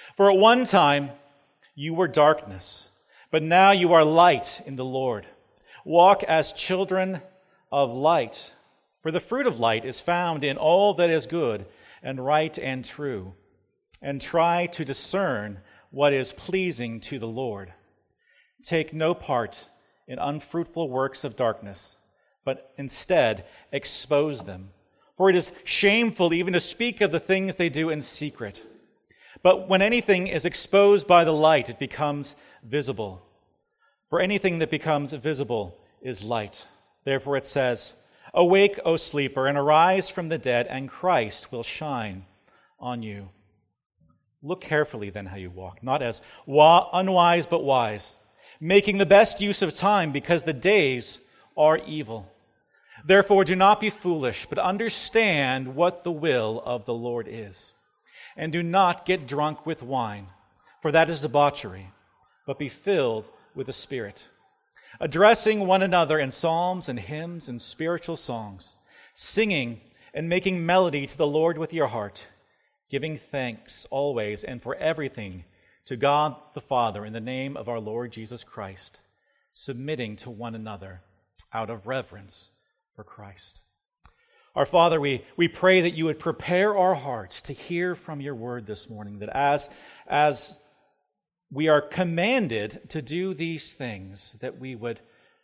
For at one time you were darkness, but now you are light in the Lord. Walk as children of light, for the fruit of light is found in all that is good and right and true, and try to discern what is pleasing to the Lord. Take no part in unfruitful works of darkness, but instead expose them. For it is shameful even to speak of the things they do in secret. But when anything is exposed by the light, it becomes visible. For anything that becomes visible is light. Therefore it says, "Awake, O sleeper, and arise from the dead, and Christ will shine on you." Look carefully then how you walk, not as unwise but wise, making the best use of time, because the days are evil. Therefore do not be foolish, but understand what the will of the Lord is. And do not get drunk with wine, for that is debauchery, but be filled with the Spirit, addressing one another in psalms and hymns and spiritual songs, singing and making melody to the Lord with your heart, giving thanks always and for everything to God the Father in the name of our Lord Jesus Christ, submitting to one another out of reverence for Christ. Our Father, we pray that you would prepare our hearts to hear from your word this morning, that as we are commanded to do these things, that we would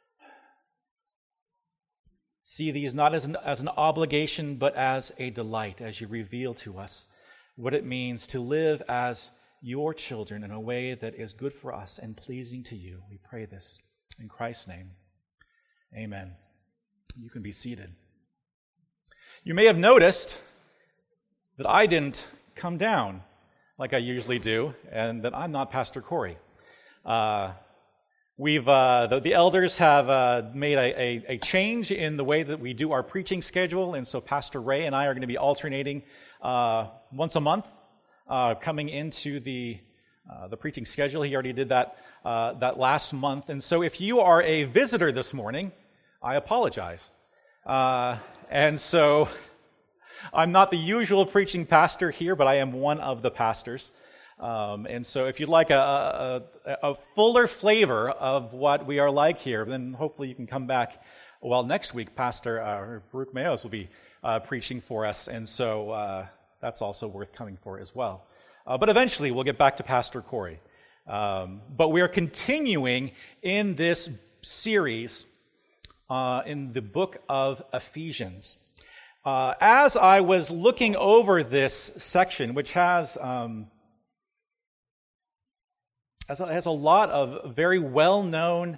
see these not as an obligation, but as a delight, as you reveal to us what it means to live as your children in a way that is good for us and pleasing to you. We pray this in Christ's name. Amen. You can be seated. You may have noticed that I didn't come down like I usually do, and that I'm not Pastor Corey. The elders have made a change in the way that we do our preaching schedule, and so Pastor Ray and I are going to be alternating once a month, coming into the preaching schedule. He already did that last month, and so if you are a visitor this morning, I apologize. And so I'm not the usual preaching pastor here, but I am one of the pastors. And so if you'd like a fuller flavor of what we are like here, then hopefully you can come back. Well, next week, Pastor Baruch Mayos will be preaching for us, and so that's also worth coming for as well. But eventually we'll get back to Pastor Corey. But we are continuing in this series in the book of Ephesians. As I was looking over this section, which has a lot of very well-known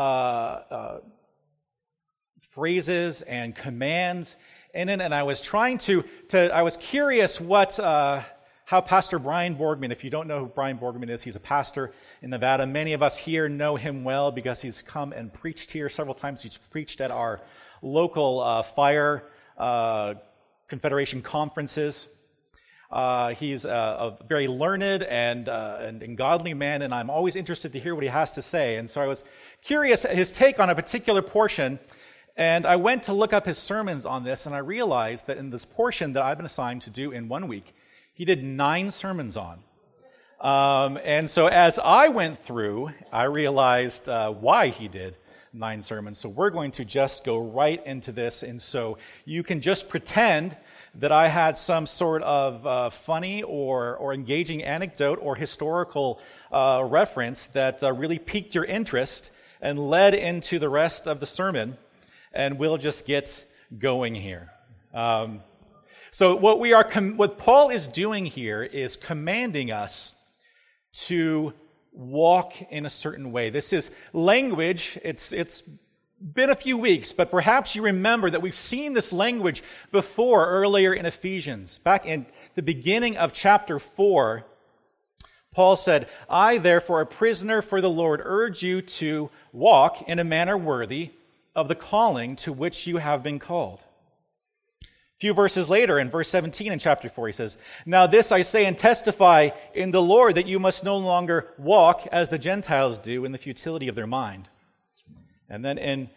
phrases and commands in it, and I was trying I was curious how Pastor Brian Borgman, if you don't know who Brian Borgman is, he's a pastor in Nevada. Many of us here know him well because he's come and preached here several times. He's preached at our local fire Confederation conferences. He's a very learned and godly man, and I'm always interested to hear what he has to say. And so I was curious at his take on a particular portion, and I went to look up his sermons on this, and I realized that in this portion that I've been assigned to do in 1 week, he did 9 sermons on. And so as I went through, I realized why he did 9 sermons. So we're going to just go right into this. And so you can just pretend that I had some sort of funny or engaging anecdote or historical reference that really piqued your interest and led into the rest of the sermon. And we'll just get going here. So what Paul is doing here is commanding us to walk in a certain way. This is language. It's been a few weeks, but perhaps you remember that we've seen this language before earlier in Ephesians. Back in the beginning of chapter 4, Paul said, "I, therefore, a prisoner for the Lord, urge you to walk in a manner worthy of the calling to which you have been called." A few verses later, in verse 17 in chapter 4, he says, "Now this I say and testify in the Lord, that you must no longer walk as the Gentiles do in the futility of their mind." And then in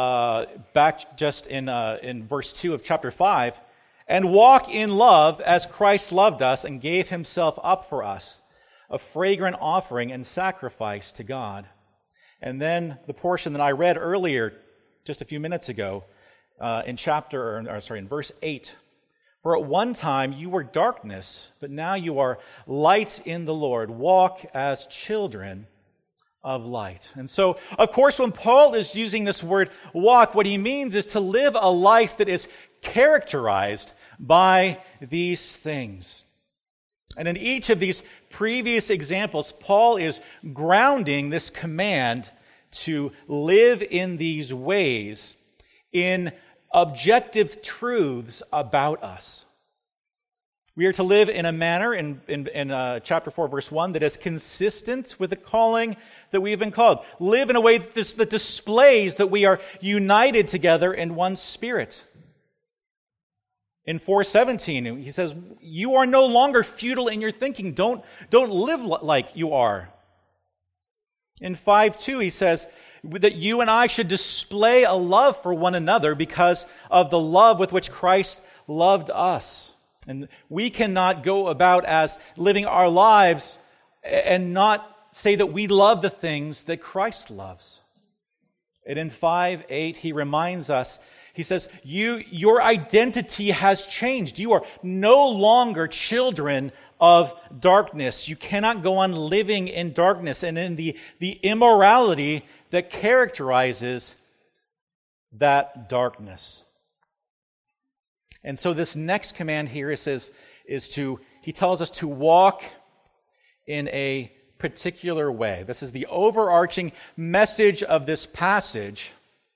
verse 2 of chapter 5, "And walk in love as Christ loved us and gave himself up for us, a fragrant offering and sacrifice to God. And then the portion that I read earlier, just a few minutes ago, in verse 8. For at one time you were darkness, but now you are light in the Lord. Walk as children of light. And so, of course, when Paul is using this word walk, what he means is to live a life that is characterized by these things. And in each of these previous examples, Paul is grounding this command to live in these ways in objective truths about us. We are to live in a manner, in chapter 4, verse 1, that is consistent with the calling that we have been called. Live in a way that displays that we are united together in one spirit. In 4:17, he says, you are no longer futile in your thinking. Don't live like you are. In 5:2, he says that you and I should display a love for one another because of the love with which Christ loved us. And we cannot go about as living our lives and not say that we love the things that Christ loves. And in 5:8, he reminds us, he says, your identity has changed. You are no longer children of darkness. You cannot go on living in darkness and in the immorality that characterizes that darkness. And so this next command here he tells us to walk in a particular way. This is the overarching message of this passage.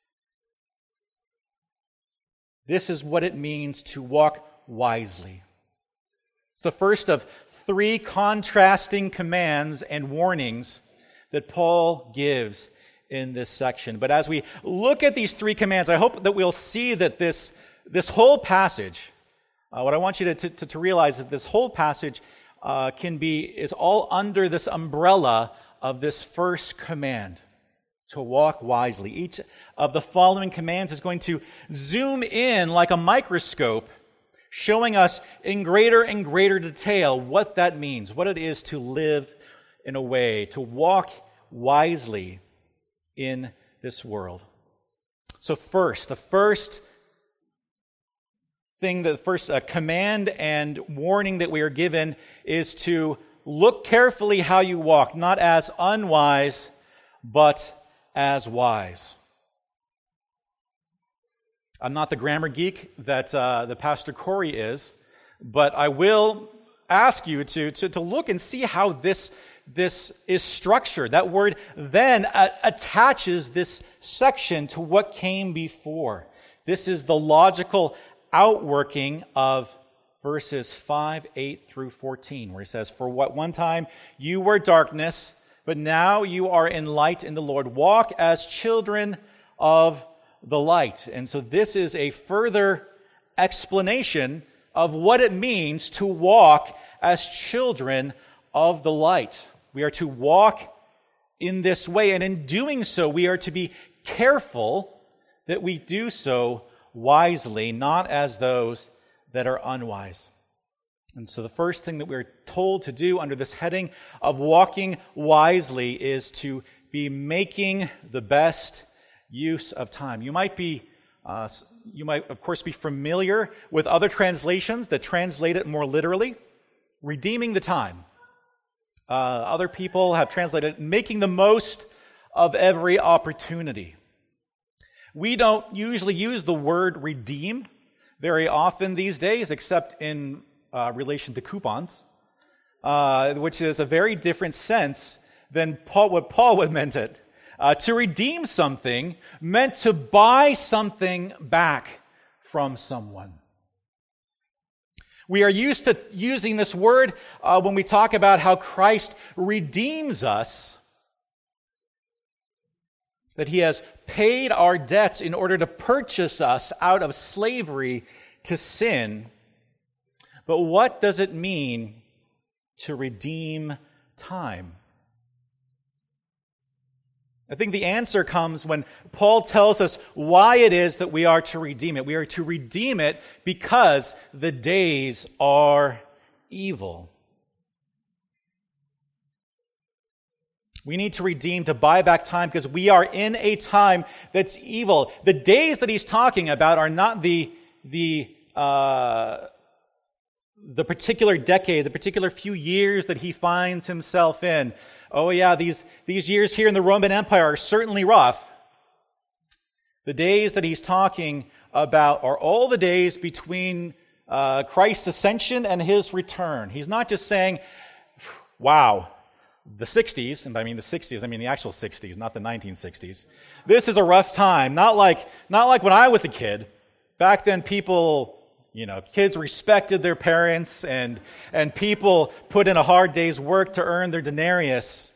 This is what it means to walk wisely. It's the first of three contrasting commands and warnings that Paul gives in this section. But as we look at these three commands, I hope that we'll see that this whole passage, what I want you to realize is this whole passage is all under this umbrella of this first command, to walk wisely. Each of the following commands is going to zoom in like a microscope, showing us in greater and greater detail what that means, what it is to live in a way, to walk wisely in this world. So first, the first command and warning that we are given is to look carefully how you walk, not as unwise, but as wise. I'm not the grammar geek that the Pastor Corey is, but I will ask you to look and see how this is structured. That word then attaches this section to what came before. This is the logical outworking of verses 5, 8 through 14, where he says, for what one time you were darkness, but now you are in light in the Lord. Walk as children of the light. And so this is a further explanation of what it means to walk as children of the light. We are to walk in this way, and in doing so, we are to be careful that we do so wisely, not as those that are unwise. And so the first thing that we're told to do under this heading of walking wisely is to be making the best use of time. You might, of course, be familiar with other translations that translate it more literally, redeeming the time. Other people have translated making the most of every opportunity. We don't usually use the word redeem very often these days, except in relation to coupons, which is a very different sense than what Paul would meant it. To redeem something meant to buy something back from someone. We are used to using this word when we talk about how Christ redeems us, that he has paid our debts in order to purchase us out of slavery to sin. But what does it mean to redeem time? I think the answer comes when Paul tells us why it is that we are to redeem it. We are to redeem it because the days are evil. We need to redeem, to buy back time, because we are in a time that's evil. The days that he's talking about are not the particular decade, the particular few years that he finds himself in. Oh yeah, these years here in the Roman Empire are certainly rough. The days that he's talking about are all the days between Christ's ascension and his return. He's not just saying, wow, the 60s, and I mean the 60s, I mean the actual 60s, not the 1960s. This is a rough time, not like when I was a kid. Back then people, kids respected their parents and people put in a hard day's work to earn their denarius.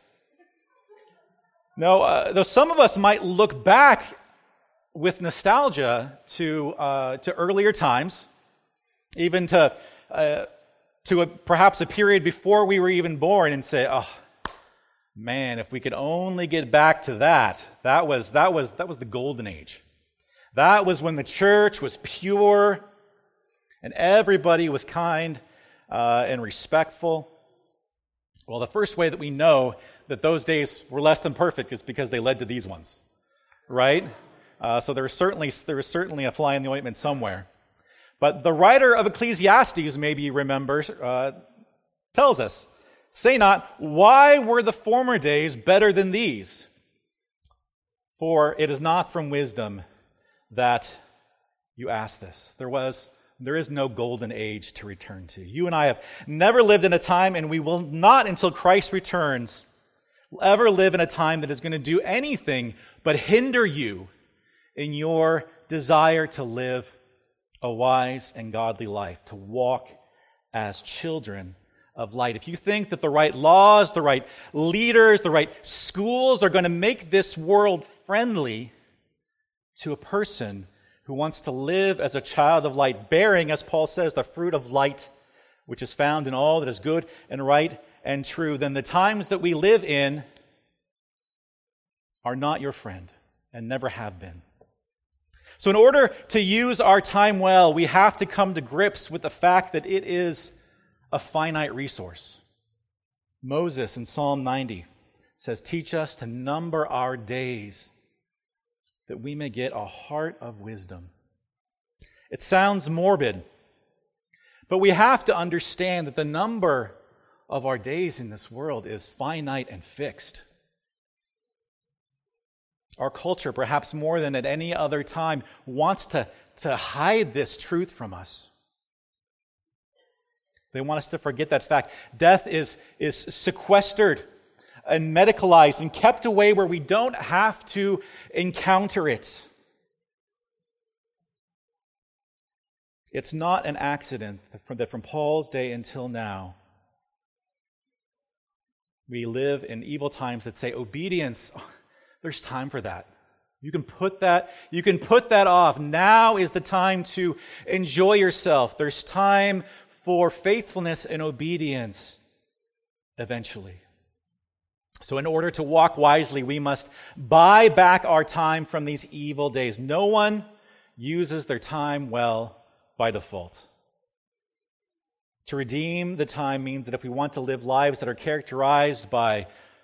No, though some of us might look back with nostalgia to earlier times, even to perhaps a period before we were even born, and say, "Oh, man, if we could only get back to that. That was the golden age. That was when the church was pure, and everybody was kind and respectful." Well, the first way that we know that those days were less than perfect is because they led to these ones, right? So there was certainly a fly in the ointment somewhere. But the writer of Ecclesiastes, maybe you remember, tells us, "Say not, why were the former days better than these? For it is not from wisdom that you ask this." There is no golden age to return to. You and I have never lived in a time, and we will not until Christ returns, ever live in a time that is going to do anything but hinder you in your desire to live a wise and godly life, to walk as children of light. If you think that the right laws, the right leaders, the right schools are going to make this world friendly to a person who wants to live as a child of light, bearing, as Paul says, the fruit of light, which is found in all that is good and right and true, then the times that we live in are not your friend and never have been. So in order to use our time well, we have to come to grips with the fact that it is a finite resource. Moses in Psalm 90 says, "Teach us to number our days, that we may get a heart of wisdom." It sounds morbid, but we have to understand that the number of our days in this world is finite and fixed. Our culture, perhaps more than at any other time, wants to hide this truth from us. They want us to forget that fact. Death is sequestered and medicalized and kept away where we don't have to encounter it. It's not an accident that from Paul's day until now, we live in evil times that say obedience, there's time for that. You can put that off. Now is the time to enjoy yourself. There's time for faithfulness and obedience eventually. So in order to walk wisely, we must buy back our time from these evil days. No one uses their time well by default. To redeem the time means that if we want to live lives that are characterized by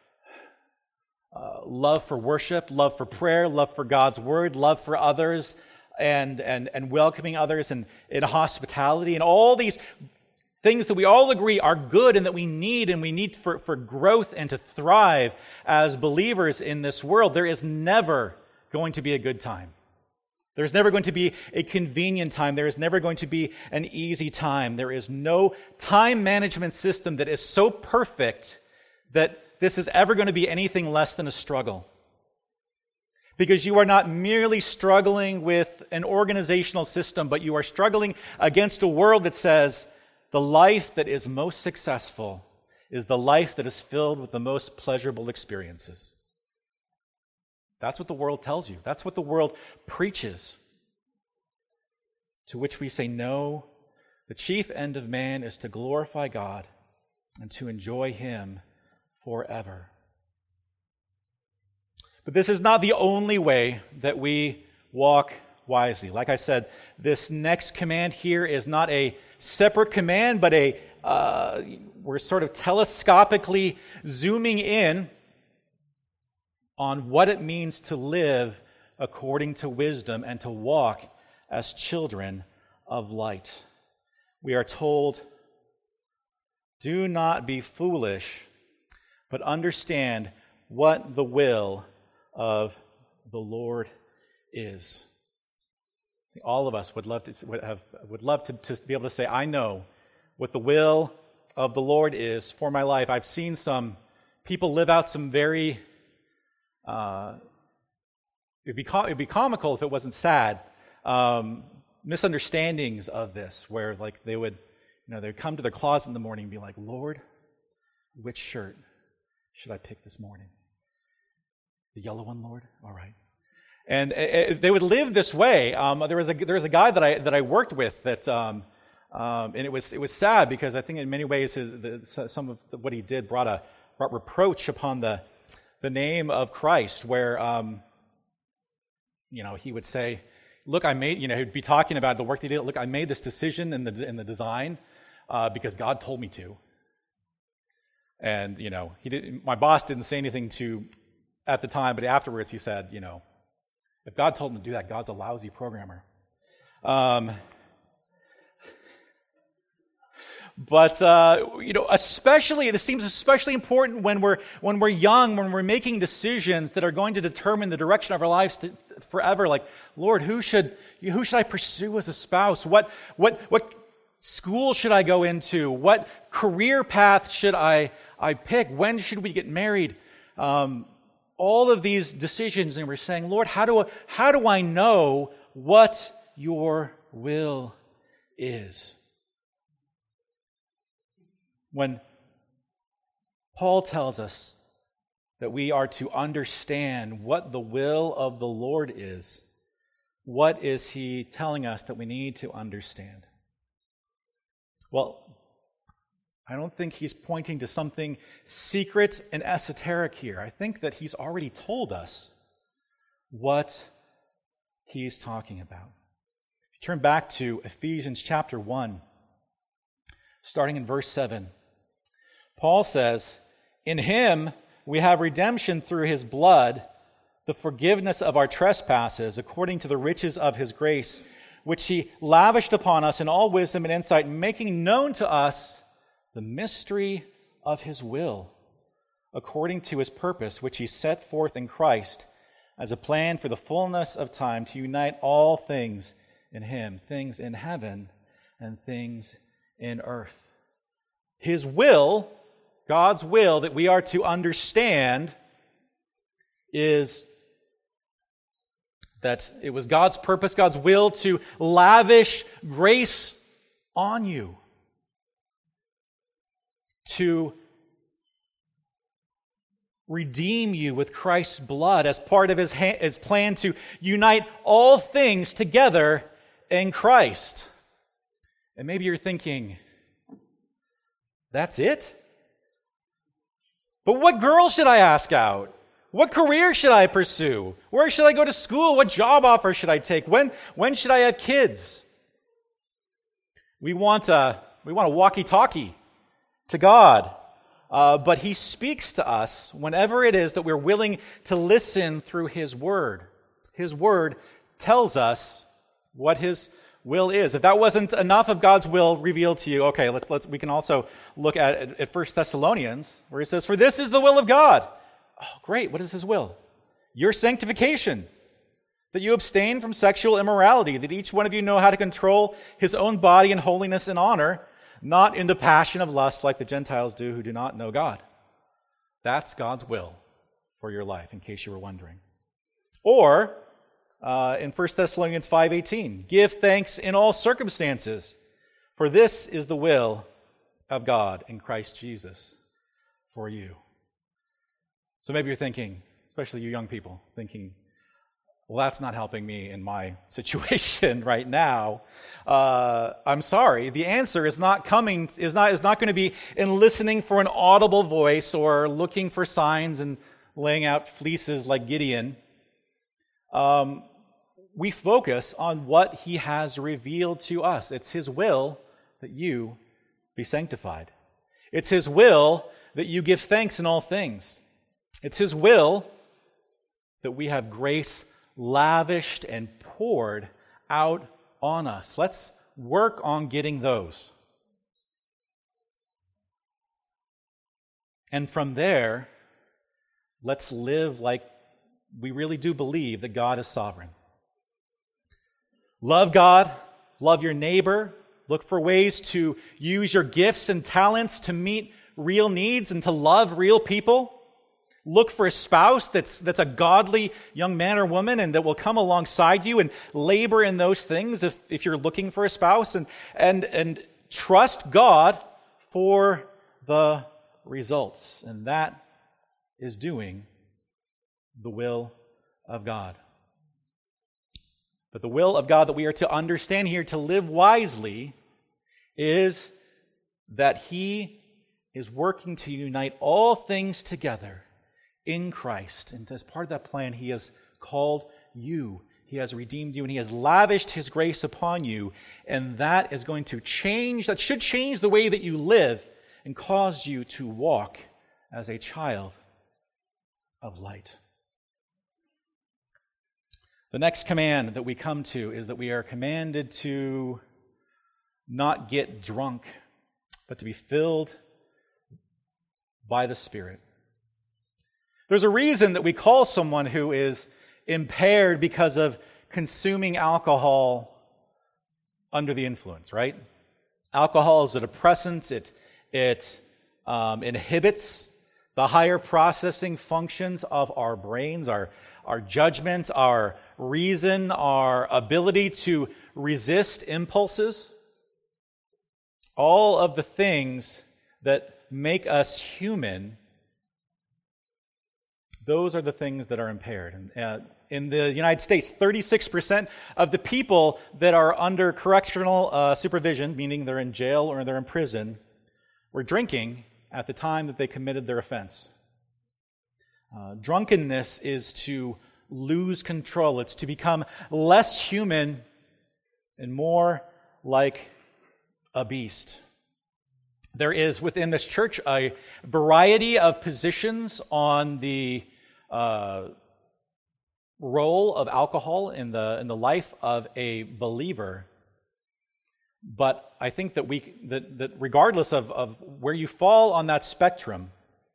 love for worship, love for prayer, love for God's word, love for others, and welcoming others, and in hospitality, and all these things that we all agree are good and that we need for growth and to thrive as believers in this world, there is never going to be a good time. There's never going to be a convenient time. There is never going to be an easy time. There is no time management system that is so perfect that this is ever going to be anything less than a struggle. Because you are not merely struggling with an organizational system, but you are struggling against a world that says the life that is most successful is the life that is filled with the most pleasurable experiences. That's what the world tells you. That's what the world preaches. To which we say, no, the chief end of man is to glorify God and to enjoy Him forever. But this is not the only way that we walk wisely. Like I said, this next command here is not a separate command, but we're sort of telescopically zooming in on what it means to live according to wisdom and to walk as children of light. We are told, do not be foolish, but understand what the will of the Lord is. All of us would love to be able to say, I know what the will of the Lord is for my life. I've seen some people live out some very, it'd be comical if it wasn't sad, misunderstandings of this, where like they would, they'd come to their closet in the morning and be like, Lord, which shirt should I pick this morning? The yellow one, Lord? All right. And they would live this way. There was a guy that I worked with that, and it was sad because I think in many ways some of what he did brought reproach upon the name of Christ. Where he would say, "Look, he'd be talking about the work that he did. Look, I made this decision in the design because God told me to." And my boss didn't say anything at the time, but afterwards he said, if God told him to do that, God's a lousy programmer. But especially this seems especially important when we're young, when we're making decisions that are going to determine the direction of our lives forever. Like, Lord, who should I pursue as a spouse? What school should I go into? What career path should I pick? When should we get married? All of these decisions, and we're saying, Lord, how do I know what your will is? When Paul tells us that we are to understand what the will of the Lord is, what is he telling us that we need to understand? Well, I don't think he's pointing to something secret and esoteric here. I think that he's already told us what he's talking about. If you turn back to Ephesians chapter 1, starting in verse 7, Paul says, "In him we have redemption through his blood, the forgiveness of our trespasses, according to the riches of his grace, which he lavished upon us in all wisdom and insight, making known to us the mystery of his will, according to his purpose, which he set forth in Christ as a plan for the fullness of time to unite all things in him, things in heaven and things in earth." His will, God's will that we are to understand, is that it was God's purpose, God's will to lavish grace on you, to redeem you with Christ's blood as part of his plan to unite all things together in Christ. And maybe you're thinking, that's it? But what girl should I ask out? What career should I pursue? Where should I go to school? What job offer should I take? When should I have kids? We want a walkie-talkie to God. But he speaks to us whenever it is that we're willing to listen through his word. His word tells us what his will is. If that wasn't enough of God's will revealed to you, okay, we can also look at 1 Thessalonians, where he says, "For this is the will of God." Oh, great. What is his will? Your sanctification, that you abstain from sexual immorality, that each one of you know how to control his own body in holiness and honor, not in the passion of lust like the Gentiles do who do not know God. That's God's will for your life, in case you were wondering. Or, in 1 Thessalonians 5:18, "Give thanks in all circumstances, for this is the will of God in Christ Jesus for you." So maybe you're thinking, especially you young people, thinking, well, that's not helping me in my situation right now. I'm sorry. The answer is not going to be in listening for an audible voice or looking for signs and laying out fleeces like Gideon. We focus on what he has revealed to us. It's his will that you be sanctified. It's his will that you give thanks in all things. It's his will that we have grace lavished and poured out on us. Let's work on getting those. And from there, let's live like we really do believe that God is sovereign. Love God, love your neighbor, look for ways to use your gifts and talents to meet real needs and to love real people. Look for a spouse that's a godly young man or woman and that will come alongside you and labor in those things if you're looking for a spouse, and trust God for the results. And that is doing the will of God. But the will of God that we are to understand here, to live wisely, is that He is working to unite all things together in Christ. And as part of that plan, He has called you, He has redeemed you, and He has lavished His grace upon you. And that is going to change, that should change the way that you live and cause you to walk as a child of light. The next command that we come to is that we are commanded to not get drunk, but to be filled by the Spirit. There's a reason that we call someone who is impaired because of consuming alcohol under the influence, right? Alcohol is a depressant. It inhibits the higher processing functions of our brains, our judgment, our reason, our ability to resist impulses. All of the things that make us human, those are the things that are impaired. And in the United States, 36% of the people that are under correctional supervision, meaning they're in jail or they're in prison, were drinking at the time that they committed their offense. Drunkenness is to lose control. It's to become less human and more like a beast. There is within this church a variety of positions on the role of alcohol in the life of a believer. But I think that that regardless of where you fall on that spectrum,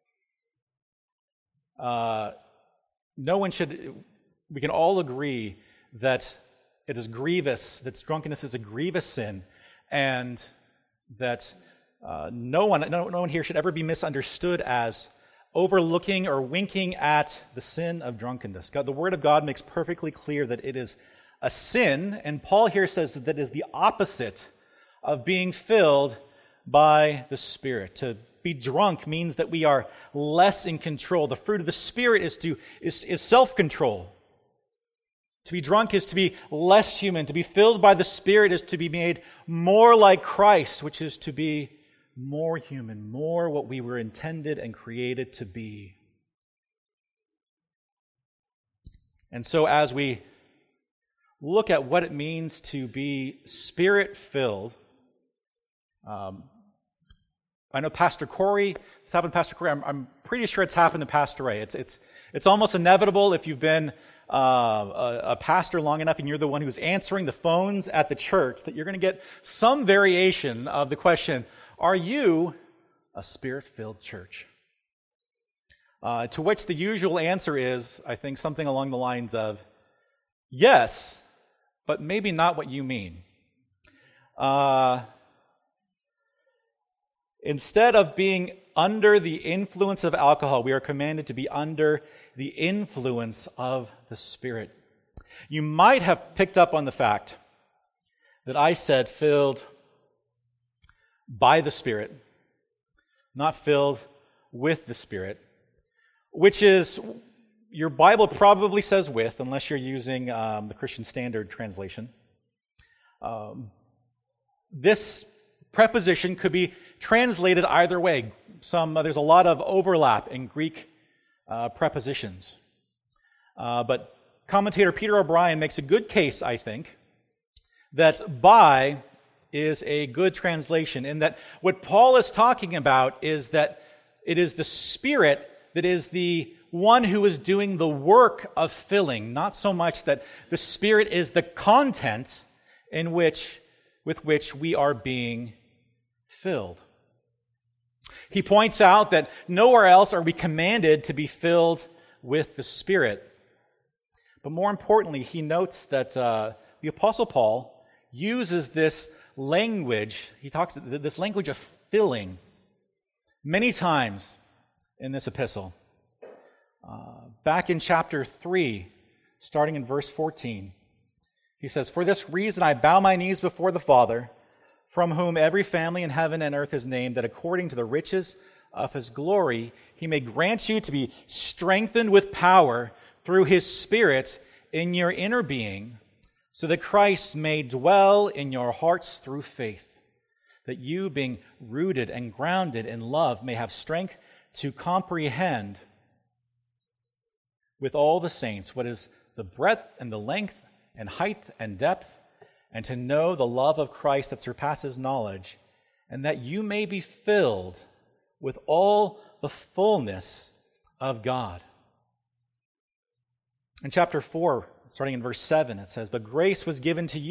we can all agree that it is grievous, that drunkenness is a grievous sin, and that no one here should ever be misunderstood as overlooking or winking at the sin of drunkenness. The Word of God makes perfectly clear that it is a sin, and Paul here says that it is the opposite of being filled by the Spirit. To be drunk means that we are less in control. The fruit of the Spirit is self-control. To be drunk is to be less human. To be filled by the Spirit is to be made more like Christ, which is to be more human, more what we were intended and created to be. And so as we look at what it means to be Spirit-filled, I know Pastor Corey, it's happened to Pastor Corey, I'm pretty sure it's happened to Pastor Ray. It's almost inevitable if you've been a pastor long enough and you're the one who's answering the phones at the church that you're going to get some variation of the question, are you a Spirit-filled church? To which the usual answer is, I think, something along the lines of, yes, but maybe not what you mean. Instead of being under the influence of alcohol, we are commanded to be under the influence of the Spirit. You might have picked up on the fact that I said filled by the Spirit, not filled with the Spirit, which is, your Bible probably says with, unless you're using the Christian Standard Translation. This preposition could be translated either way. There's a lot of overlap in Greek prepositions. But commentator Peter O'Brien makes a good case, I think, that by is a good translation, in that what Paul is talking about is that it is the Spirit that is the one who is doing the work of filling, not so much that the Spirit is the content with which we are being filled. He points out that nowhere else are we commanded to be filled with the Spirit. But more importantly, he notes that the Apostle Paul uses this language, this language of filling many times in this epistle. Back in chapter 3, starting in verse 14, he says, "For this reason I bow my knees before the Father, from whom every family in heaven and earth is named, that according to the riches of his glory he may grant you to be strengthened with power through his Spirit in your inner being, so that Christ may dwell in your hearts through faith, that you, being rooted and grounded in love, may have strength to comprehend with all the saints what is the breadth and the length and height and depth, and to know the love of Christ that surpasses knowledge, and that you may be filled with all the fullness of God." In chapter 4, starting in verse 7, it says, "But grace was given to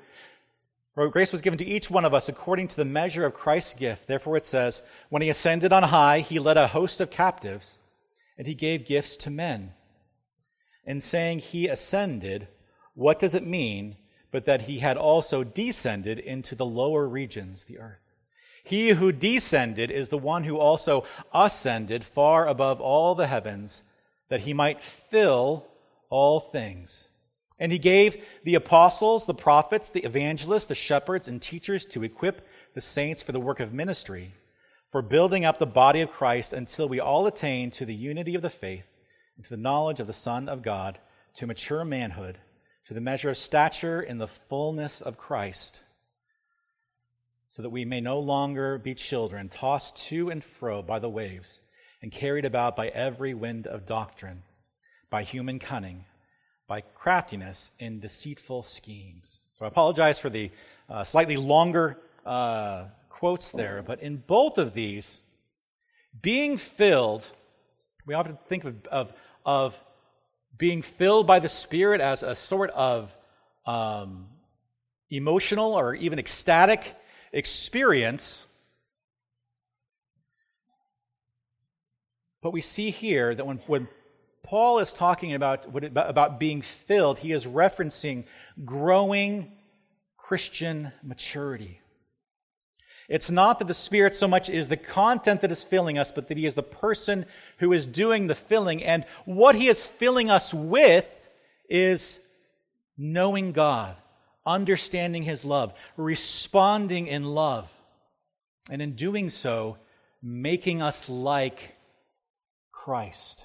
each one of us according to the measure of Christ's gift. Therefore it says, when he ascended on high, he led a host of captives, and he gave gifts to men. In saying he ascended, what does it mean but that he had also descended into the lower regions, the earth? He who descended is the one who also ascended far above all the heavens, that he might fill all things. And he gave the apostles, the prophets, the evangelists, the shepherds, and teachers to equip the saints for the work of ministry, for building up the body of Christ until we all attain to the unity of the faith and to the knowledge of the Son of God, to mature manhood, to the measure of stature in the fullness of Christ, so that we may no longer be children, tossed to and fro by the waves and carried about by every wind of doctrine, by human cunning, by craftiness in deceitful schemes." So I apologize for the slightly longer quotes there, but in both of these, being filled, we often think of being filled by the Spirit as a sort of emotional or even ecstatic experience. But we see here that when Paul is talking about being filled, he is referencing growing Christian maturity. It's not that the Spirit so much is the content that is filling us, but that he is the person who is doing the filling. And what he is filling us with is knowing God, understanding his love, responding in love, and in doing so, making us like Christ.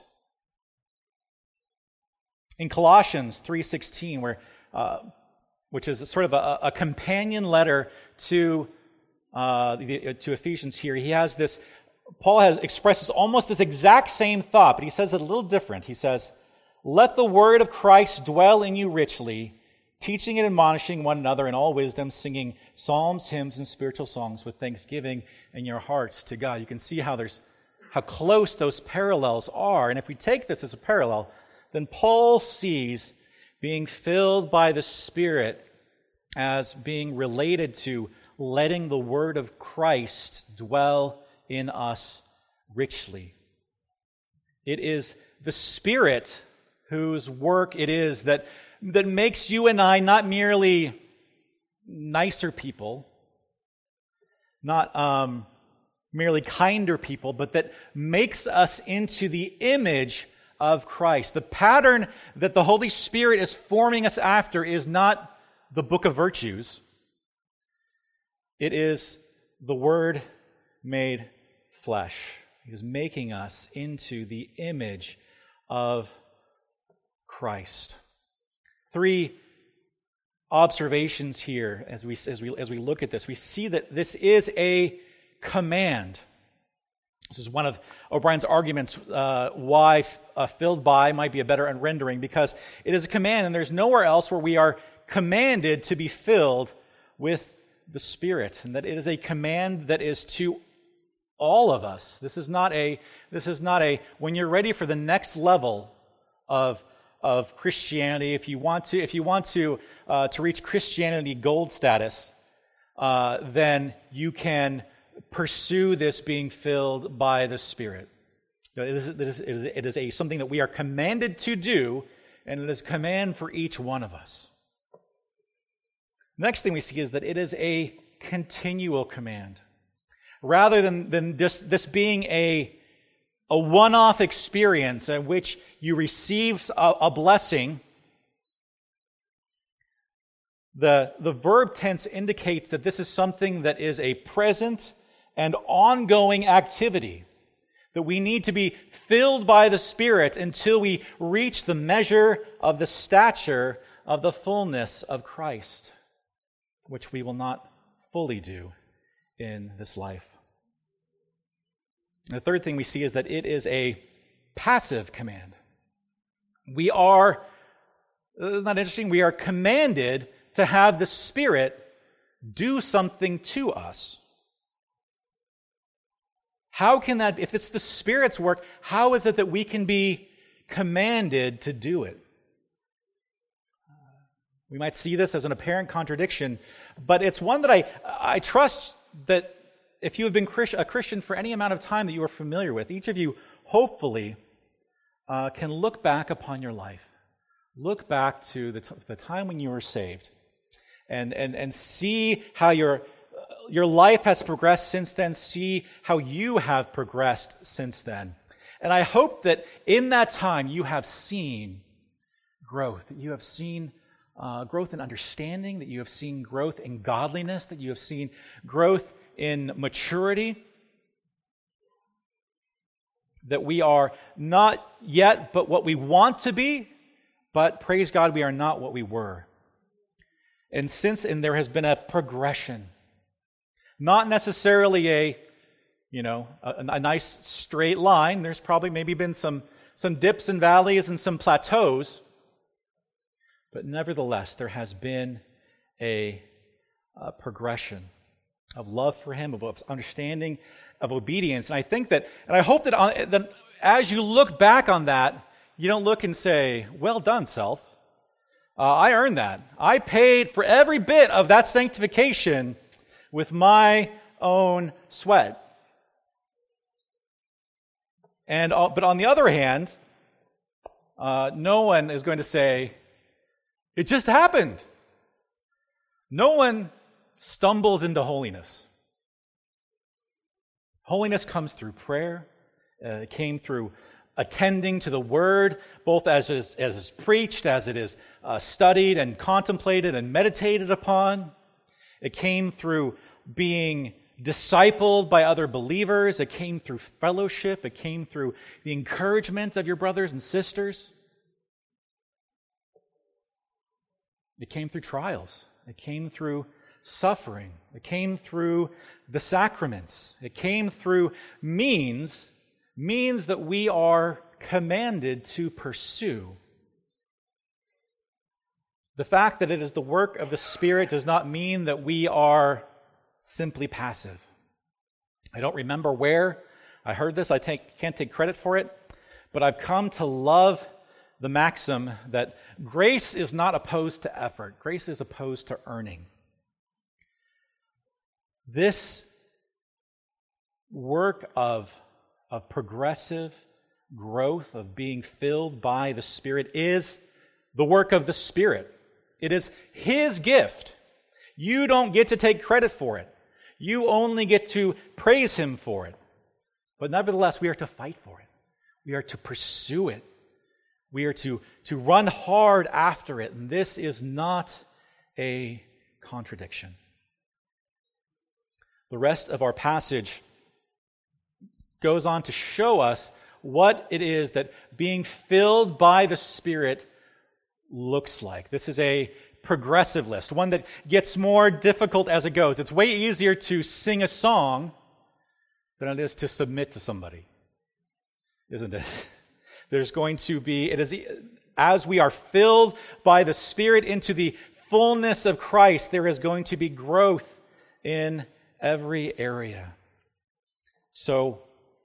In Colossians 3:16, which is sort of a companion letter to Ephesians here, Paul expresses almost this exact same thought, but he says it a little different. He says, "Let the word of Christ dwell in you richly, teaching and admonishing one another in all wisdom, singing psalms, hymns, and spiritual songs with thanksgiving in your hearts to God." You can see how close those parallels are. And if we take this as a parallel, then Paul sees being filled by the Spirit as being related to letting the word of Christ dwell in us richly. It is the Spirit whose work it is that makes you and I not merely nicer people, not merely kinder people, but that makes us into the image of Christ. The pattern that the Holy Spirit is forming us after is not the book of virtues. It is the Word made flesh. He is making us into the image of Christ. 3 observations here as we look at this. We see that this is a command. This is one of O'Brien's arguments why filled by might be a better rendering, because it is a command, and there's nowhere else where we are commanded to be filled with the Spirit, and that it is a command that is to All of us. This is not a, when you're ready for the next level of Christianity, if you want to reach Christianity gold status, then you can pursue this being filled by the Spirit. It is something that we are commanded to do, and it is a command for each one of us. The next thing we see is that it is a continual command. Rather than just this being a one-off experience in which you receive a blessing, the verb tense indicates that this is something that is a present and ongoing activity, that we need to be filled by the Spirit until we reach the measure of the stature of the fullness of Christ, which we will not fully do in this life. The third thing we see is that it is a passive command. We are, isn't that interesting? We are commanded to have the Spirit do something to us. How can that, if it's the Spirit's work, how is it that we can be commanded to do it? We might see this as an apparent contradiction, but it's one that I trust that if you have been a Christian for any amount of time that you are familiar with, each of you hopefully can look back upon your life. Look back to the time when you were saved and see how your life has progressed since then. See how you have progressed since then. And I hope that in that time you have seen growth, that you have seen growth in understanding, that you have seen growth in godliness, that you have seen growth in maturity, that we are not yet but what we want to be, but praise God, we are not what we were. And there has been a progression, not necessarily a nice straight line. There's probably maybe been some dips and valleys and some plateaus, but nevertheless, there has been a progression of love for Him, of understanding, of obedience. And I think that, and I hope that as you look back on that, you don't look and say, well done, self. I earned that. I paid for every bit of that sanctification with my own sweat. But on the other hand, no one is going to say, it just happened. No one stumbles into holiness. Holiness comes through prayer. It came through attending to the Word, both as is preached, as it is studied and contemplated and meditated upon. It came through being discipled by other believers. It came through fellowship. It came through the encouragement of your brothers and sisters. It came through trials. It came through suffering. It came through the sacraments. It came through means that we are commanded to pursue. The fact that it is the work of the Spirit does not mean that we are simply passive. I don't remember where I heard this. I can't take credit for it, but I've come to love the maxim that grace is not opposed to effort. Grace is opposed to earning. This work of progressive growth, of being filled by the Spirit, is the work of the Spirit. It is His gift. You don't get to take credit for it. You only get to praise Him for it. But nevertheless, we are to fight for it. We are to pursue it. We are to run hard after it. And this is not a contradiction. The rest of our passage goes on to show us what it is that being filled by the Spirit looks like. This is a progressive list, one that gets more difficult as it goes. It's way easier to sing a song than it is to submit to somebody, isn't it? There's going to be, as we are filled by the Spirit into the fullness of Christ, there is going to be growth in every area. So,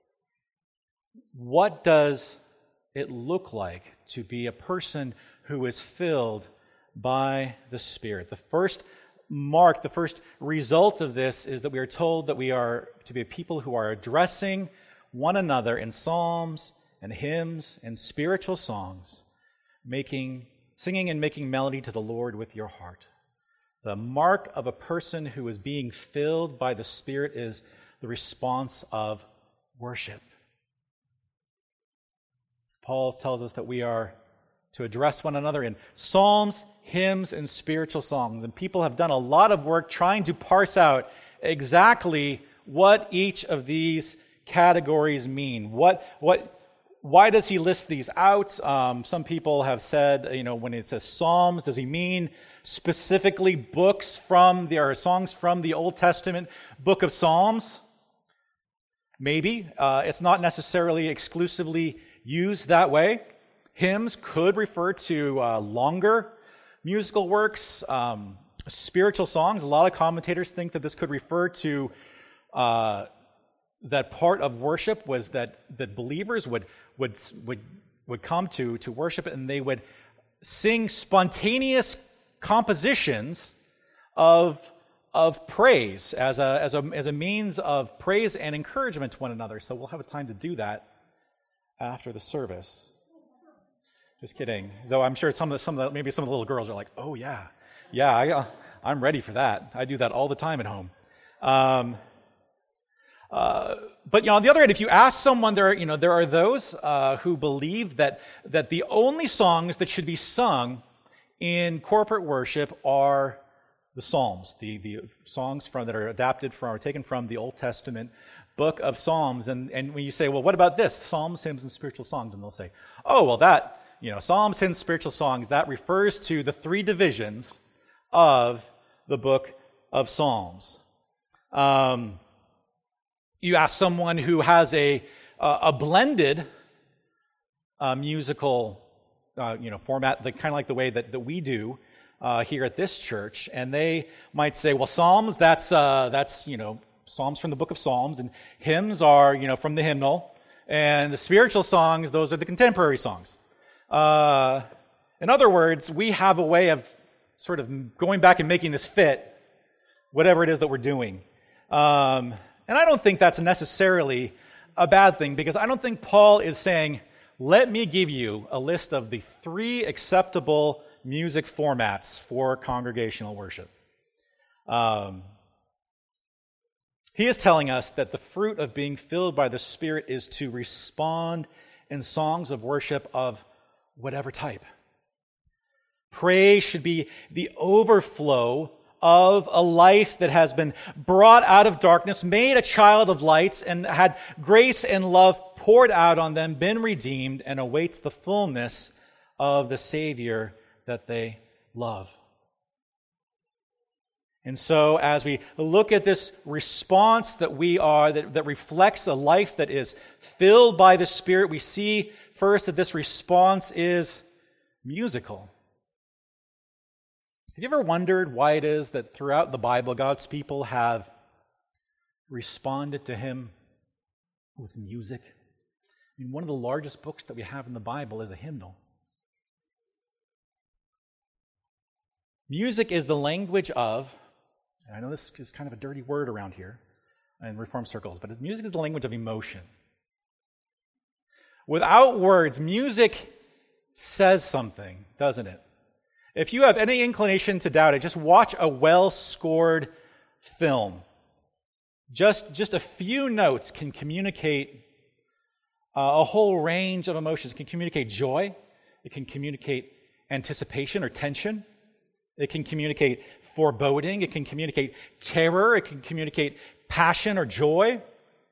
what does it look like to be a person who is filled by the Spirit? The first mark, the first result of this is that we are told that we are to be a people who are addressing one another in psalms and hymns and spiritual songs, singing and making melody to the Lord with your heart. The mark of a person who is being filled by the Spirit is the response of worship. Paul tells us that we are to address one another in psalms, hymns, and spiritual songs. And people have done a lot of work trying to parse out exactly what each of these categories mean. Why does he list these out? Some people have said, when it says psalms, does he mean specifically songs from the Old Testament book of Psalms? Maybe. It's not necessarily exclusively used that way. Hymns could refer to longer musical works, spiritual songs. A lot of commentators think that this could refer to that part of worship was that believers would come to worship, and they would sing spontaneous compositions of praise as a means of praise and encouragement to one another. So we'll have a time to do that after the service. Just kidding. Though I'm sure maybe some of the little girls are like, "Oh yeah, I'm ready for that. I do that all the time at home." But on the other hand, if you ask someone, there are those who believe that the only songs that should be sung in corporate worship are the Psalms, the songs that are taken from the Old Testament book of Psalms. And when you say, well, what about this? Psalms, hymns, and spiritual songs. And they'll say, oh, well, that, Psalms, hymns, spiritual songs, that refers to the three divisions of the book of Psalms. You ask someone who has a blended musical format, kind of like the way that we do here at this church, and they might say, well, Psalms, that's Psalms from the book of Psalms, and hymns are from the hymnal, and the spiritual songs, those are the contemporary songs. In other words, we have a way of sort of going back and making this fit whatever it is that we're doing. And I don't think that's necessarily a bad thing, because I don't think Paul is saying, let me give you a list of the 3 acceptable music formats for congregational worship. He is telling us that the fruit of being filled by the Spirit is to respond in songs of worship of whatever type. Praise should be the overflow of a life that has been brought out of darkness, made a child of light, and had grace and love poured out on them, been redeemed, and awaits the fullness of the Savior that they love. And so as we look at this response that reflects a life that is filled by the Spirit, we see first that this response is musical. Have you ever wondered why it is that throughout the Bible, God's people have responded to Him with music? I mean, one of the largest books that we have in the Bible is a hymnal. Music is the language of, and I know this is kind of a dirty word around here in Reformed circles, but music is the language of emotion. Without words, music says something, doesn't it? If you have any inclination to doubt it, just watch a well-scored film. Just a few notes can communicate a whole range of emotions. It can communicate joy. It can communicate anticipation or tension. It can communicate foreboding. It can communicate terror. It can communicate passion or joy.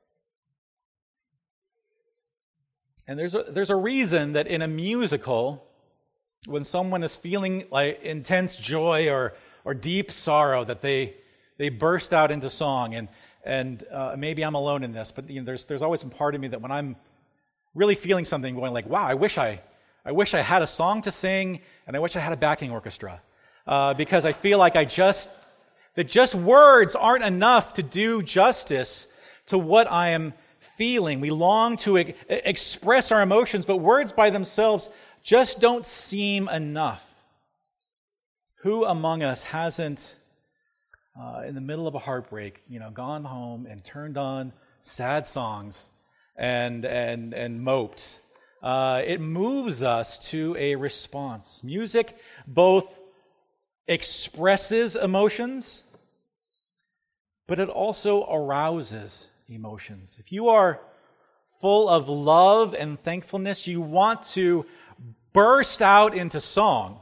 And there's a reason that in a musical, when someone is feeling like intense joy or deep sorrow, that they burst out into song. And maybe I'm alone in this, but there's always some part of me that when I'm really feeling something, going like, wow, I wish I had a song to sing, and I wish I had a backing orchestra, because I feel like that just words aren't enough to do justice to what I am feeling. We long to express our emotions, but words by themselves just don't seem enough. Who among us hasn't, in the middle of a heartbreak, gone home and turned on sad songs and moped? It moves us to a response. Music both expresses emotions, but it also arouses emotions. If you are full of love and thankfulness, you want to burst out into song.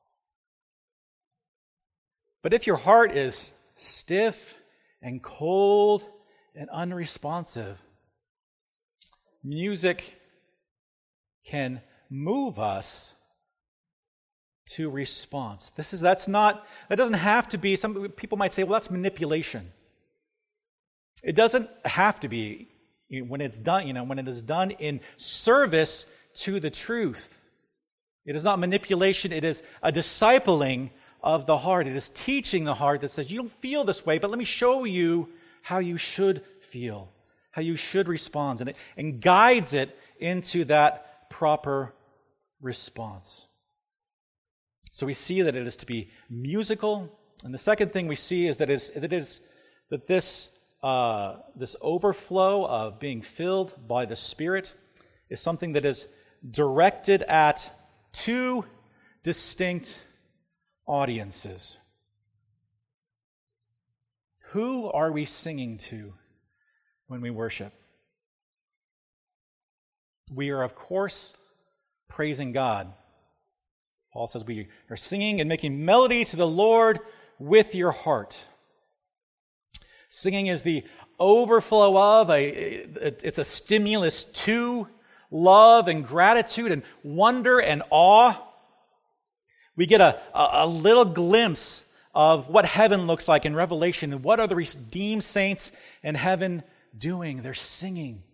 But if your heart is stiff and cold and unresponsive, music can move us to response. That doesn't have to be, some people might say, well, that's manipulation. It doesn't have to be when it's done, when it is done in service to the truth. It is not manipulation, it is a discipling of the heart. It is teaching the heart that says, you don't feel this way, but let me show you how you should feel, how you should respond, and guides it into that proper response. So we see that it is to be musical, and the second thing we see is that this overflow of being filled by the Spirit is something that is directed at two distinct audiences. Who are we singing to when we worship? We are, of course, praising God. Paul says we are singing and making melody to the Lord with your heart. Singing is the overflow of, it's a stimulus to love and gratitude and wonder and awe. We get a little glimpse of what heaven looks like in Revelation, and what are the redeemed saints in heaven doing? They're singing.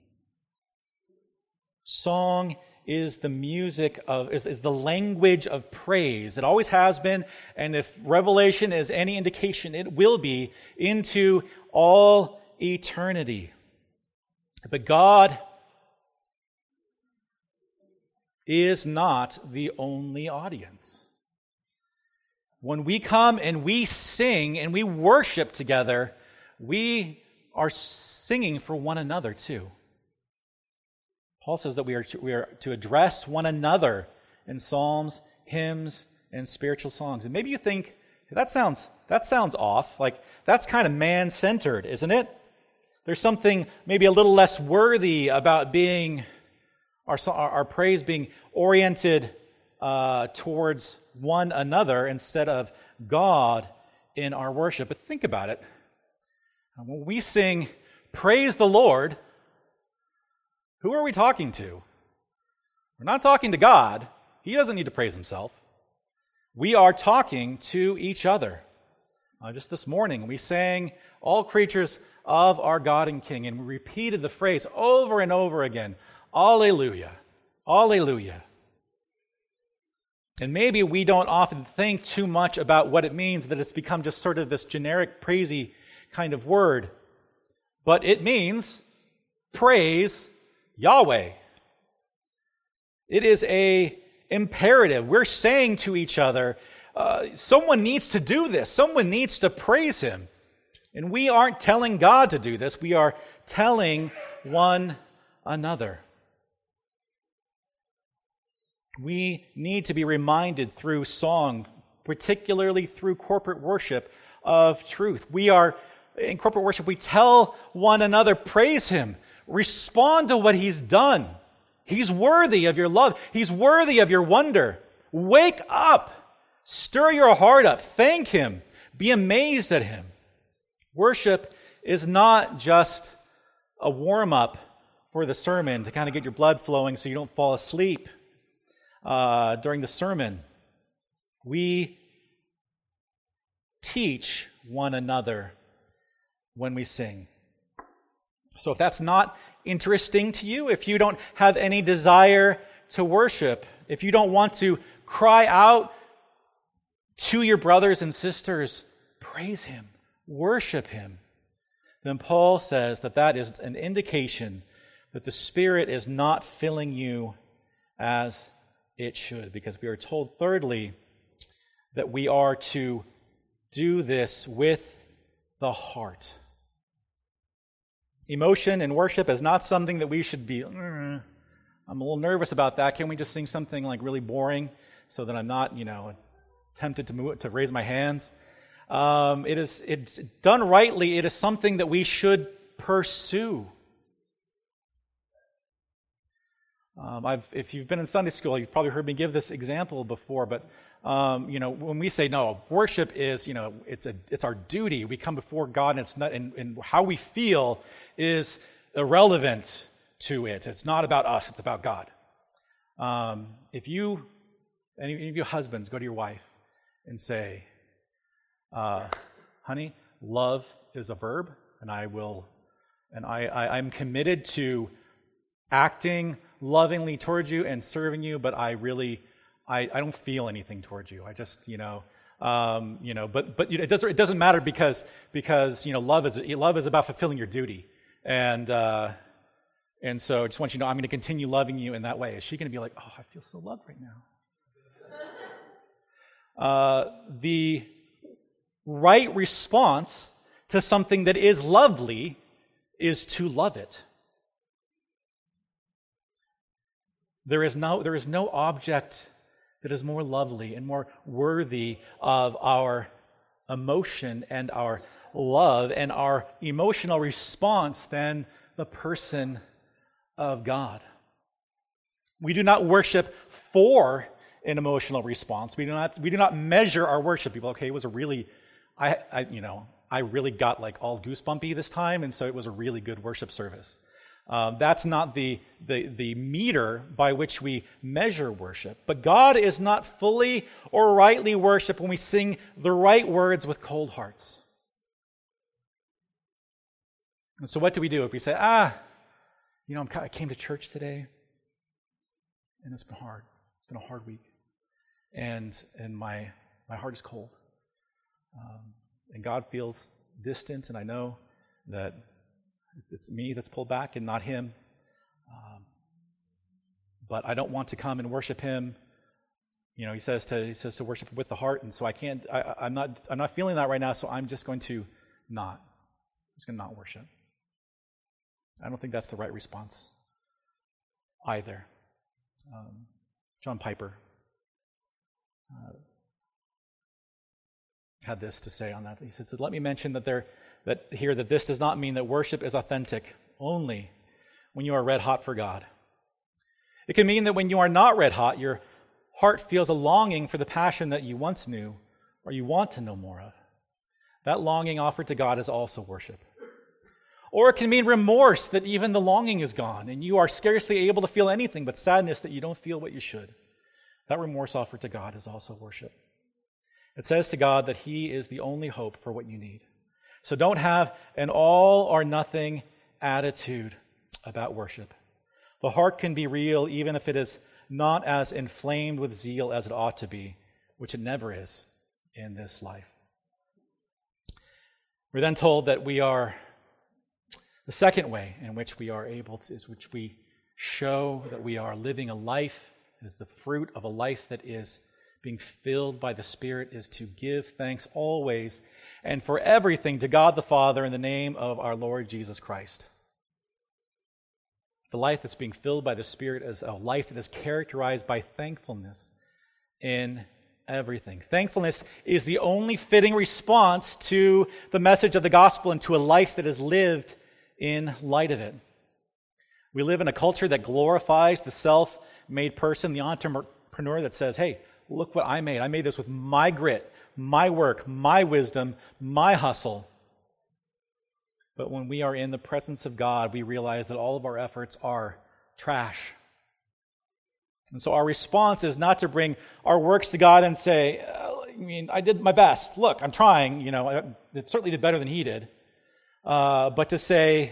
Song is the music of, is the language of praise. It always has been, and if Revelation is any indication, it will be into all eternity. But God is not the only audience. When we come and we sing and we worship together, we are singing for one another too. Paul says that we are to address one another in psalms, hymns, and spiritual songs. And maybe you think, that sounds off. Like, that's kind of man-centered, isn't it? There's something maybe a little less worthy about being our praise being oriented towards one another instead of God in our worship. But think about it. When we sing, praise the Lord, who are we talking to? We're not talking to God. He doesn't need to praise himself. We are talking to each other. Just this morning, we sang all creatures of our God and King, and we repeated the phrase over and over again, Alleluia, Alleluia. And maybe we don't often think too much about what it means, that it's become just sort of this generic, praisey kind of word. But it means praise Yahweh. It is an imperative. We're saying to each other, someone needs to do this. Someone needs to praise him. And we aren't telling God to do this. We are telling one another. We need to be reminded through song, particularly through corporate worship, of truth. In corporate worship, we tell one another, praise him. Respond to what he's done. He's worthy of your love. He's worthy of your wonder. Wake up. Stir your heart up. Thank him. Be amazed at him. Worship is not just a warm-up for the sermon to kind of get your blood flowing so you don't fall asleep during the sermon. We teach one another when we sing. So if that's not interesting to you, if you don't have any desire to worship, if you don't want to cry out to your brothers and sisters, praise him, worship him, then Paul says that is an indication that the Spirit is not filling you as it should, because we are told, thirdly, that we are to do this with the heart. Emotion in worship is not something that we should be, I'm a little nervous about that. Can we just sing something like really boring so that I'm not, tempted to raise my hands? It's done rightly. It is something that we should pursue. If you've been in Sunday school, you've probably heard me give this example before, but when we say no, worship is, it's our duty. We come before God, and it's not, and how we feel is irrelevant to it. It's not about us; it's about God. If any of you husbands go to your wife and say, "Honey, love is a verb, and I'm committed to acting lovingly towards you and serving you, but I don't feel anything towards you. I just, but it doesn't matter because love is about fulfilling your duty, and so I just want you to know I'm going to continue loving you in that way." Is she going to be like, "Oh, I feel so loved right now"? The right response to something that is lovely is to love it. There is no object that is more lovely and more worthy of our emotion and our love and our emotional response than the person of God. We do not worship for an emotional response. We do not measure our worship. People, okay, it was a really, I really got like all goosebumpy this time, and so it was a really good worship service. That's not the meter by which we measure worship. But God is not fully or rightly worshipped when we sing the right words with cold hearts. And so what do we do if we say, I came to church today, and it's been hard. It's been a hard week. And my heart is cold. And God feels distant, and I know that it's me that's pulled back and not Him. But I don't want to come and worship Him. He says to worship with the heart, and so I can't. I'm not feeling that right now. So I'm just going to not worship. I don't think that's the right response either. John Piper had this to say on that. He says, "Let me mention that this does not mean that worship is authentic only when you are red hot for God. It can mean that when you are not red hot, your heart feels a longing for the passion that you once knew or you want to know more of. That longing offered to God is also worship. Or it can mean remorse that even the longing is gone and you are scarcely able to feel anything but sadness that you don't feel what you should. That remorse offered to God is also worship. It says to God that He is the only hope for what you need. So don't have an all or nothing attitude about worship. The heart can be real even if it is not as inflamed with zeal as it ought to be, which it never is in this life." We're then told that the second way in which we are able to, is which we show that we are living a life, is the fruit of a life that is being filled by the Spirit, is to give thanks always and for everything to God the Father in the name of our Lord Jesus Christ. The life that's being filled by the Spirit is a life that is characterized by thankfulness in everything. Thankfulness is the only fitting response to the message of the gospel and to a life that is lived in light of it. We live in a culture that glorifies the self-made person, the entrepreneur that says, "Hey, look what I made. I made this with my grit, my work, my wisdom, my hustle." But when we are in the presence of God, we realize that all of our efforts are trash. And so our response is not to bring our works to God and say, I did my best. Look, I'm trying. I certainly did better than he did. But to say,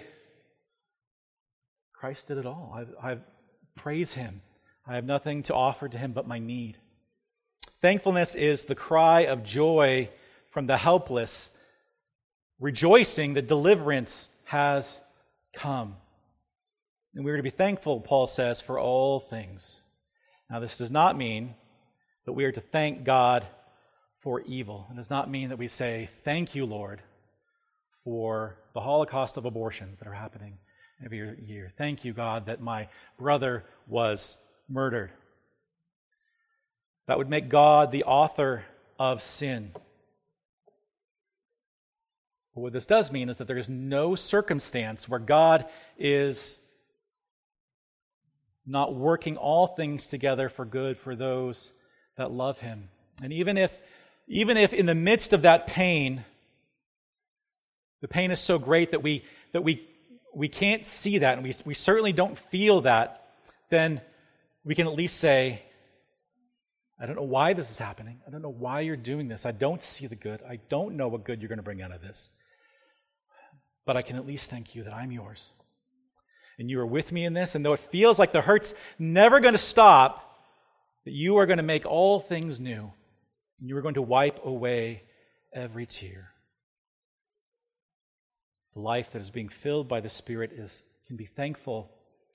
Christ did it all. I praise Him. I have nothing to offer to Him but my need. Thankfulness is the cry of joy from the helpless, rejoicing that deliverance has come. And we're to be thankful, Paul says, for all things. Now, this does not mean that we are to thank God for evil. It does not mean that we say, thank you, Lord, for the holocaust of abortions that are happening every year. Thank you, God, that my brother was murdered. That would make God the author of sin. But what this does mean is that there is no circumstance where God is not working all things together for good for those that love him. And even if in the midst of that pain, the pain is so great that we can't see that, and we certainly don't feel that, then we can at least say, I don't know why this is happening. I don't know why you're doing this. I don't see the good. I don't know what good you're going to bring out of this. But I can at least thank you that I'm yours. And you are with me in this, and though it feels like the hurt's never going to stop, that you are going to make all things new, and you are going to wipe away every tear. The life that is being filled by the Spirit can be thankful,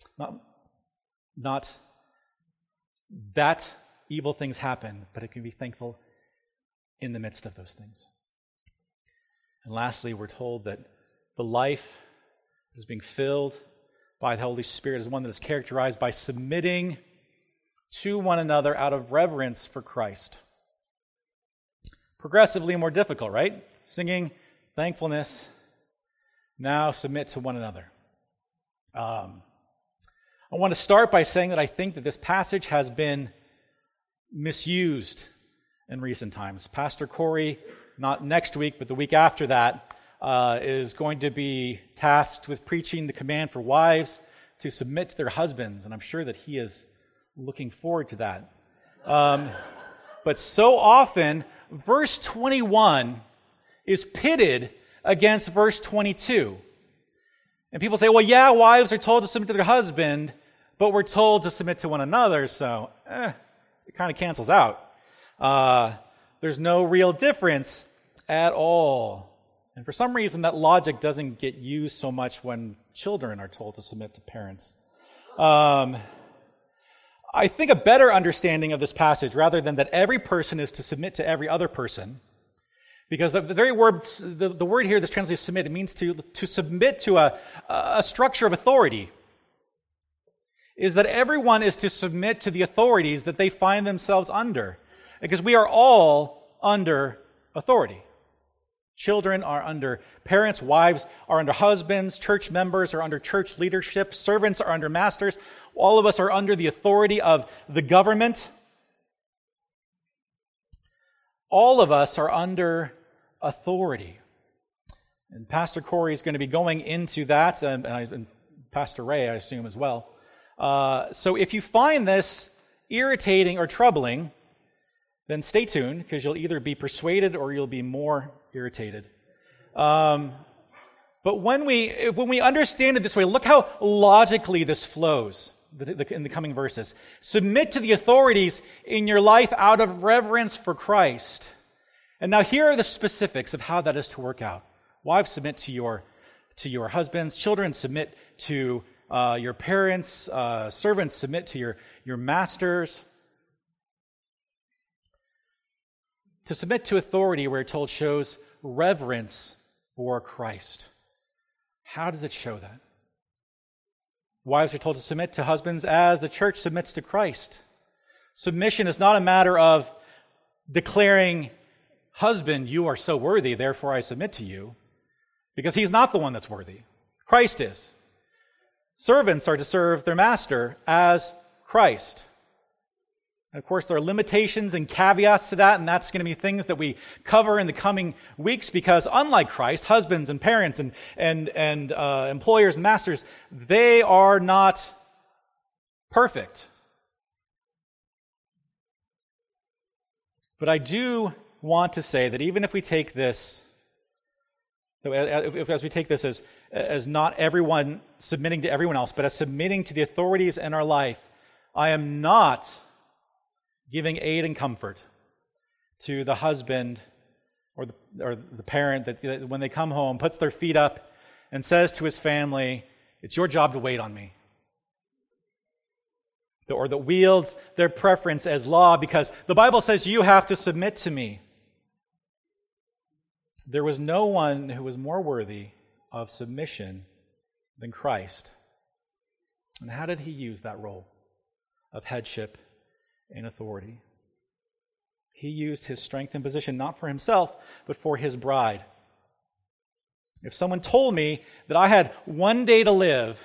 not that evil things happen, but it can be thankful in the midst of those things. And lastly, we're told that the life that is being filled by the Holy Spirit is one that is characterized by submitting to one another out of reverence for Christ. Progressively more difficult, right? Singing thankfulness, now submit to one another. I want to start by saying that I think that this passage has been misused in recent times. Pastor Corey, not next week, but the week after that, is going to be tasked with preaching the command for wives to submit to their husbands, and I'm sure that he is looking forward to that. But so often, verse 21 is pitted against verse 22. And people say, well, yeah, wives are told to submit to their husband, but we're told to submit to one another, so it kind of cancels out. There's no real difference at all. And for some reason, that logic doesn't get used so much when children are told to submit to parents. I think a better understanding of this passage, rather than that every person is to submit to every other person, because the very word, the word here that's translated submit, it means to submit to a structure of authority, is that everyone is to submit to the authorities that they find themselves under, because we are all under authority. Children are under parents, wives are under husbands, church members are under church leadership, servants are under masters. All of us are under the authority of the government. All of us are under authority. And Pastor Corey is going to be going into that, and Pastor Ray, I assume, as well. So if you find this irritating or troubling, then stay tuned, because you'll either be persuaded or you'll be more irritated. But when we understand it this way, look how logically this flows in the coming verses. Submit to the authorities in your life out of reverence for Christ. And now here are the specifics of how that is to work out. Wives, submit to your husbands. Children, submit to your parents. Servants, submit to your masters. To submit to authority, we're told, shows reverence for Christ. How does it show that? Wives are told to submit to husbands as the church submits to Christ. Submission is not a matter of declaring, husband, you are so worthy, therefore I submit to you, because he's not the one that's worthy. Christ is. Servants are to serve their master as Christ. And of course, there are limitations and caveats to that, and that's going to be things that we cover in the coming weeks, because unlike Christ, husbands and parents and employers and masters, they are not perfect. But I do want to say that even if we take this, as we take this as not everyone submitting to everyone else, but as submitting to the authorities in our life, I am not giving aid and comfort to the husband or the parent that when they come home puts their feet up and says to his family, it's your job to wait on me. or that wields their preference as law, because the Bible says you have to submit to me. There was no one who was more worthy of submission than Christ. And how did he use that role of headship and authority? He used his strength and position not for himself, but for his bride. If someone told me that I had one day to live,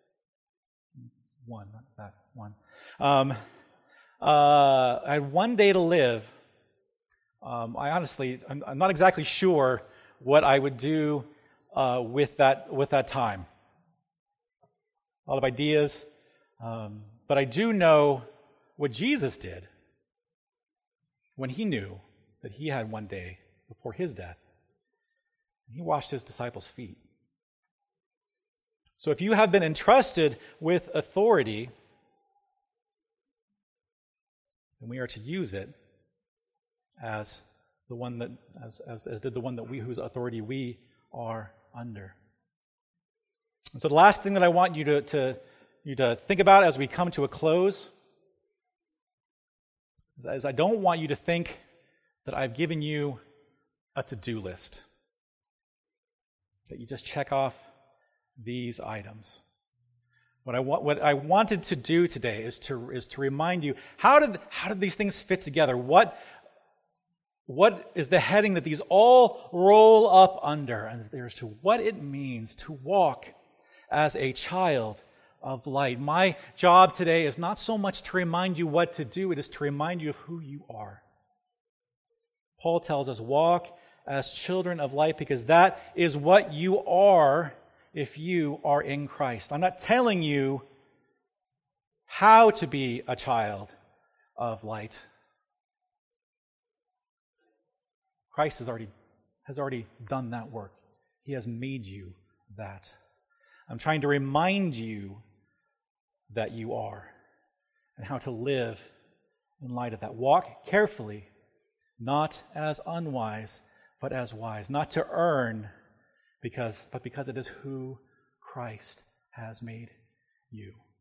I had one day to live, I'm not exactly sure what I would do with that time. A lot of ideas, but I do know what Jesus did when he knew that he had one day before his death. He washed his disciples' feet. So if you have been entrusted with authority, then we are to use it as the one that, as did the one that whose authority we are under. And so the last thing that I want you to think about as we come to a close is I don't want you to think that I've given you a to-do list, that you just check off these items. What I wanted to do today is to remind you, how did these things fit together? What is the heading that these all roll up under? And there's to what it means to walk as a child of light. My job today is not so much to remind you what to do, it is to remind you of who you are. Paul tells us, walk as children of light, because that is what you are if you are in Christ. I'm not telling you how to be a child of light. Christ has already done that work. He has made you that. I'm trying to remind you that you are and how to live in light of that. Walk carefully, not as unwise, but as wise. Not to earn, but because it is who Christ has made you.